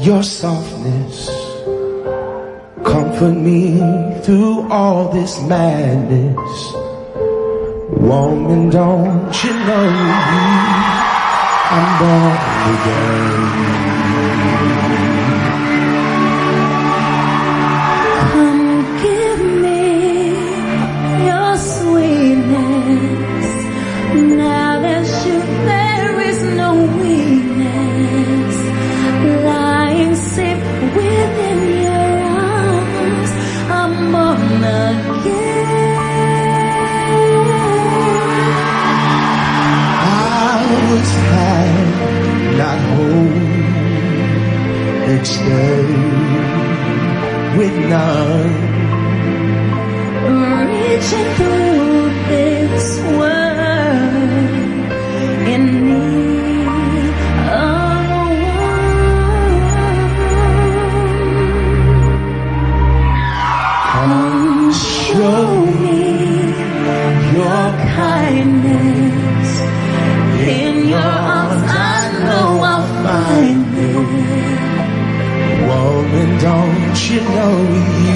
your softness. Comfort me through all this madness. Woman, don't you know I'm born again? Come give me your sweetness. Now that there is no weakness. Lying safe within your arms, I'm born again. I was had, not whole, extend with none. Reaching through this world in need of one. Come show me your kindness. In your arms I know I'll find it. Woman, don't you know